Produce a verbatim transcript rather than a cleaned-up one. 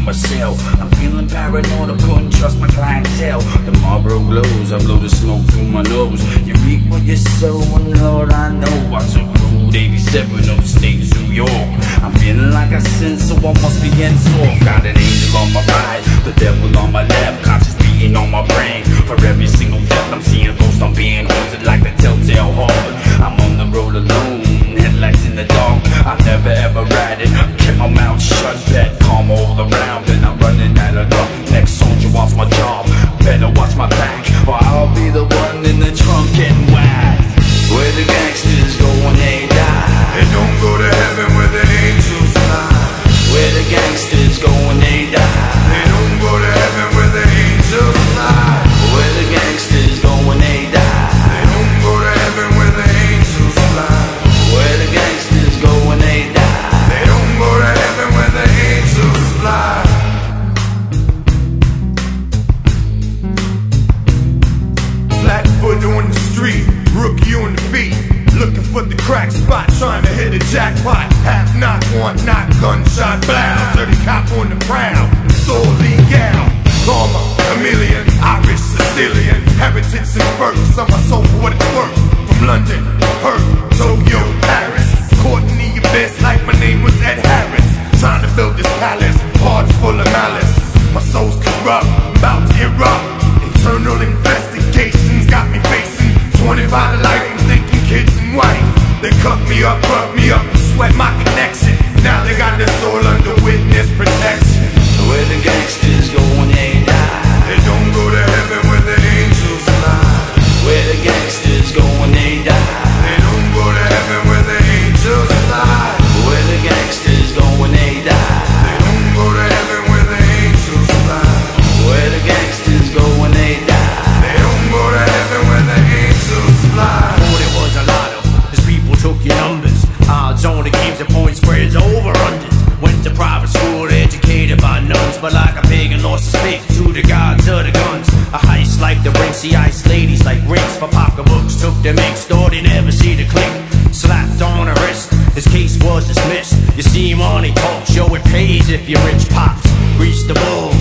myself. I'm feeling paranoid, I couldn't trust my clientele. The Marlboro glows, I blow the smoke through my nose. You reap what you sow, and Lord, I know I took Route eighty-seven upstate New York. I'm feeling like I sin, so I must be in sore. Got an angel on my right, the devil on my left, conscious being on my brain. For every single death I'm seeing ghosts, I'm being haunted like the telltale heart. I'm on the road alone, headlights in the dark. I never ever ride it, kept my mouth shut, bet calm all around. And I'm running out of luck, next soldier wants my job. Better watch my back, or I'll be the one in the trunk getting whacked. Where the gangsters go when they die, they don't go to heaven where the angels fly. Where the gangsters go when they die, they don't go to heaven where the angels fly. Where the gangsters go when they die, they don't go to heaven where the angels fly. Where the gangsters go when they die, they don't go to heaven where the angels fly. Flatfoot on the street, rookie on the beat, looking for the crack spot, trying to hit a jackpot. Half knock, one knock, gunshot, blow. Dirty cop on the prowl, it's all legal. Karma, chameleon, Irish, Sicilian, heritage and birth, on my soul for what it's worth. From London, Perth, Tokyo, Paris, courting the abyss like my name was Ed Harris. Trying to build this palace, hearts full of malice. My soul's corrupt, about to erupt. Internal investigations got me facing twenty-five to life, I'm thinking kids and wife. They cut me up, rough me up, and sweat my connection. Now they got their soul under witness protection. Where the gangsters go when they die, they don't go to heaven where the angels fly. Where the gangsters go when they die, they don't go to heaven where the angels fly. Where the gangsters go when they die, they don't go to heaven where the angels fly. Where the gangsters go when they die, they don't go to heaven where the angels fly. Thought it was a lotto, as people took your numbers. Odds on the games and point spreads over unders. Went to private school, educated by nuns, but like a pagan lost his faith to the gods of the guns. A heist like the ring, see ice ladies like rings for pocketbooks. Took the mix, thought they never see the click. Slapped on the wrist, his case was dismissed. You see money talk, show it pays if you're rich. Pops, grease the bull,